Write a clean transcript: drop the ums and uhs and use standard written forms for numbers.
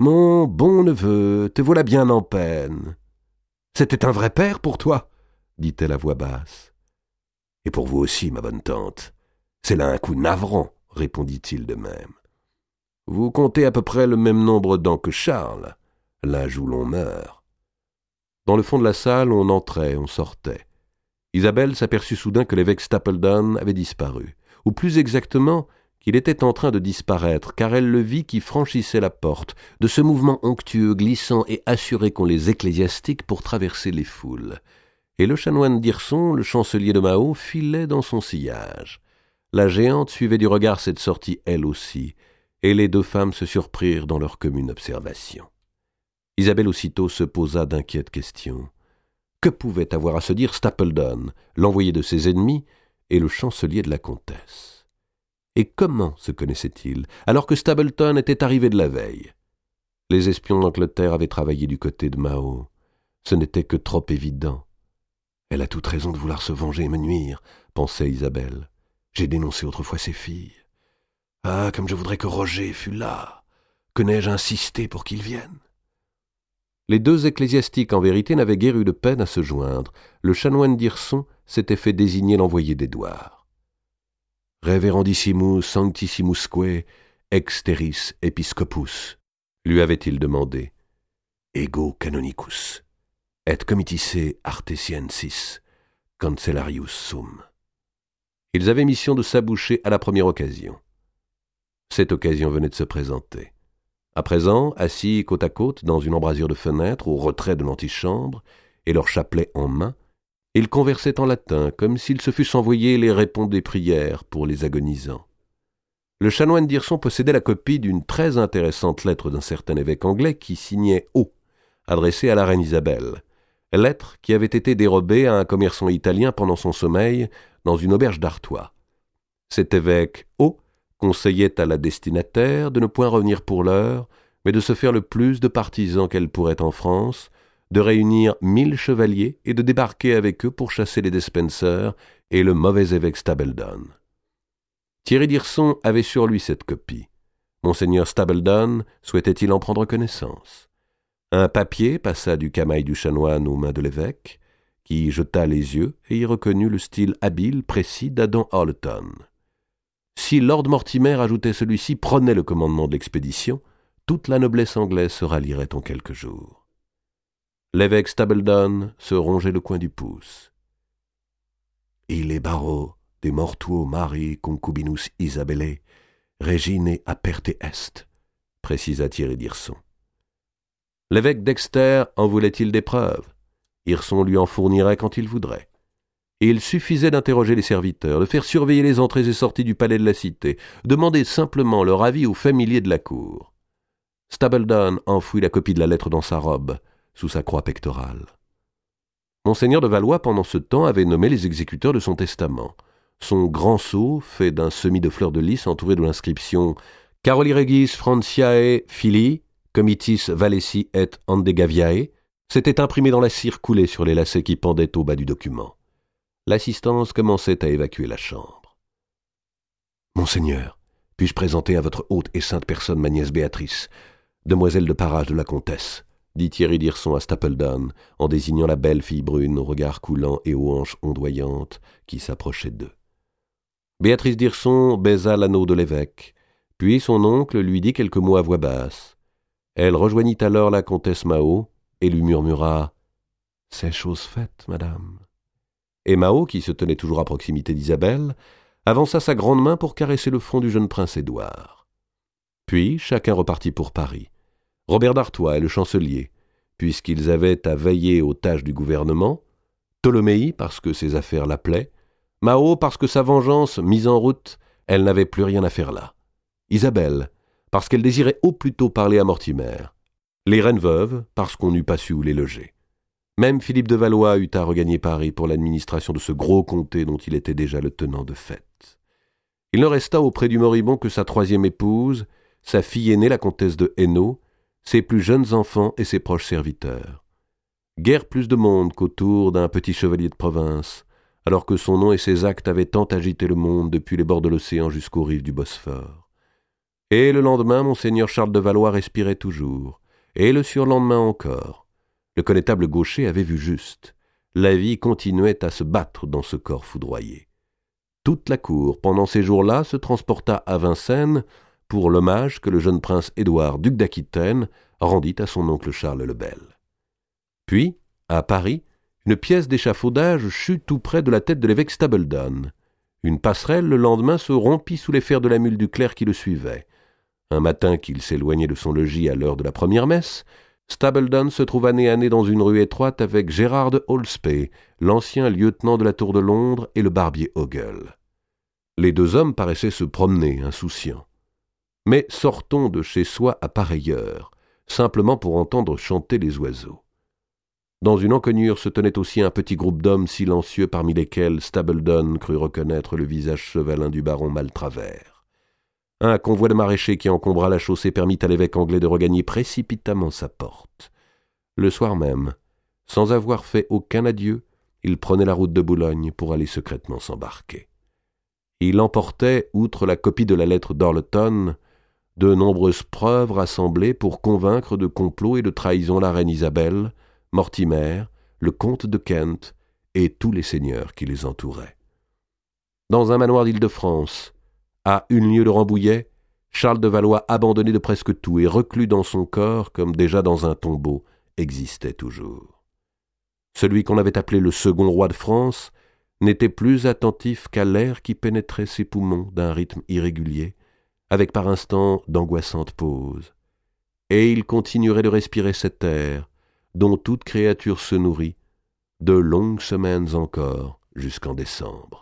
Mon bon neveu, te voilà bien en peine. » »« C'était un vrai père pour toi, » dit-elle à voix basse. »« Et pour vous aussi, ma bonne tante. C'est là un coup navrant, » répondit-il de même. « Vous comptez à peu près le même nombre d'ans que Charles, l'âge où l'on meurt. » Dans le fond de la salle, on entrait, on sortait. Isabelle s'aperçut soudain que l'évêque Stapledon avait disparu, ou plus exactement, qu'il était en train de disparaître, car elle le vit qui franchissait la porte, de ce mouvement onctueux, glissant et assuré qu'ont les ecclésiastiques pour traverser les foules. Et le chanoine d'Hirson, le chancelier de Mao, filait dans son sillage. La géante suivait du regard cette sortie elle aussi, et les deux femmes se surprirent dans leur commune observation. Isabelle aussitôt se posa d'inquiètes questions. Que pouvait avoir à se dire Stapledon, l'envoyé de ses ennemis, et le chancelier de la comtesse? Et comment se connaissaient-ils, alors que Stapleton était arrivé de la veille? Les espions d'Angleterre avaient travaillé du côté de Mao. Ce n'était que trop évident. Elle a toute raison de vouloir se venger et me nuire, pensait Isabelle. J'ai dénoncé autrefois ses filles. Ah, comme je voudrais que Roger fût là. Que n'ai-je insisté pour qu'il vienne? Les deux ecclésiastiques, en vérité, n'avaient guère eu de peine à se joindre. Le chanoine d'Hirson s'était fait désigner l'envoyé d'Édouard. « Reverendissimus sanctissimusque exteris episcopus » lui avait-il demandé. « Ego canonicus et comitice artesiensis cancellarius sum » Ils avaient mission de s'aboucher à la première occasion. Cette occasion venait de se présenter. À présent, assis côte à côte dans une embrasure de fenêtre au retrait de l'antichambre, et leur chapelet en main, ils conversaient en latin, comme s'ils se fussent envoyés les répons des prières pour les agonisants. Le chanoine d'Hirson possédait la copie d'une très intéressante lettre d'un certain évêque anglais qui signait « O », adressée à la reine Isabelle, lettre qui avait été dérobée à un commerçant italien pendant son sommeil dans une auberge d'Artois. Cet évêque O conseillait à la destinataire de ne point revenir pour l'heure, mais de se faire le plus de partisans qu'elle pourrait en France, de réunir 1000 chevaliers et de débarquer avec eux pour chasser les Despenser et le mauvais évêque Stapledon. Thierry d'Hirson avait sur lui cette copie. Monseigneur Stapledon souhaitait-il en prendre connaissance? Un papier passa du camail du chanoine aux mains de l'évêque, qui y jeta les yeux et y reconnut le style habile, précis d'Adam Harleton. Si Lord Mortimer, ajoutait celui-ci, prenait le commandement de l'expédition, toute la noblesse anglaise se rallierait en quelques jours. L'évêque Stapledon se rongeait le coin du pouce. « Il est baro de mortuo mari concubinus Isabellae, regine aperte est », précisa Thierry d'Hirson. L'évêque Dexter en voulait-il des preuves? Hirson lui en fournirait quand il voudrait. Et il suffisait d'interroger les serviteurs, de faire surveiller les entrées et sorties du palais de la cité, demander simplement leur avis aux familiers de la cour. Stapledon enfouit la copie de la lettre dans sa robe, sous sa croix pectorale. Monseigneur de Valois, pendant ce temps, avait nommé les exécuteurs de son testament. Son grand sceau, fait d'un semis de fleurs de lys entouré de l'inscription « Caroli regis Franciae filii, comitis valesi et andegaviae », s'était imprimé dans la cire coulée sur les lacets qui pendaient au bas du document. L'assistance commençait à évacuer la chambre. « Monseigneur, puis-je présenter à votre haute et sainte personne ma nièce Béatrice, demoiselle de parage de la comtesse ?» dit Thierry d'Hirson à Stapledon, en désignant la belle fille brune au regard coulant et aux hanches ondoyantes qui s'approchait d'eux. Béatrice d'Hirson baisa l'anneau de l'évêque, puis son oncle lui dit quelques mots à voix basse. Elle rejoignit alors la comtesse Mao et lui murmura « C'est chose faite, madame ». Et Mao, qui se tenait toujours à proximité d'Isabelle, avança sa grande main pour caresser le front du jeune prince Édouard. Puis chacun repartit pour Paris. Robert d'Artois et le chancelier, puisqu'ils avaient à veiller aux tâches du gouvernement, Ptolémée parce que ses affaires l'appelaient, Mao parce que sa vengeance mise en route, elle n'avait plus rien à faire là, Isabelle parce qu'elle désirait au plus tôt parler à Mortimer, les reines veuves parce qu'on n'eût pas su où les loger. Même Philippe de Valois eut à regagner Paris pour l'administration de ce gros comté dont il était déjà le tenant de fait. Il ne resta auprès du moribond que sa troisième épouse, sa fille aînée, la comtesse de Hainaut, ses plus jeunes enfants et ses proches serviteurs. Guère plus de monde qu'autour d'un petit chevalier de province, alors que son nom et ses actes avaient tant agité le monde depuis les bords de l'océan jusqu'aux rives du Bosphore. Et le lendemain, monseigneur Charles de Valois respirait toujours, et le surlendemain encore. Le connétable Gaucher avait vu juste. La vie continuait à se battre dans ce corps foudroyé. Toute la cour, pendant ces jours-là, se transporta à Vincennes pour l'hommage que le jeune prince Édouard, duc d'Aquitaine, rendit à son oncle Charles le Bel. Puis, à Paris, une pièce d'échafaudage chut tout près de la tête de l'évêque Stapledon. Une passerelle, le lendemain, se rompit sous les fers de la mule du clerc qui le suivait. Un matin qu'il s'éloignait de son logis à l'heure de la première messe, Stapledon se trouva nez à nez dans une rue étroite avec Gérard de Holspey, l'ancien lieutenant de la Tour de Londres, et le barbier Ogle. Les deux hommes paraissaient se promener, insouciants. Mais sortons de chez soi à pareille heure, simplement pour entendre chanter les oiseaux. Dans une encoignure se tenait aussi un petit groupe d'hommes silencieux parmi lesquels Stapledon crut reconnaître le visage chevalin du baron Maltravers. Un convoi de maraîchers qui encombra la chaussée permit à l'évêque anglais de regagner précipitamment sa porte. Le soir même, sans avoir fait aucun adieu, il prenait la route de Boulogne pour aller secrètement s'embarquer. Il emportait, outre la copie de la lettre d'Orleton, de nombreuses preuves rassemblées pour convaincre de complot et de trahison la reine Isabelle, Mortimer, le comte de Kent et tous les seigneurs qui les entouraient. Dans un manoir d'Île-de-France, à 1 lieue de Rambouillet, Charles de Valois, abandonné de presque tout et reclus dans son corps comme déjà dans un tombeau, existait toujours. Celui qu'on avait appelé le second roi de France n'était plus attentif qu'à l'air qui pénétrait ses poumons d'un rythme irrégulier, avec par instants d'angoissantes pauses. Et il continuerait de respirer cet air, dont toute créature se nourrit, de longues semaines encore jusqu'en décembre.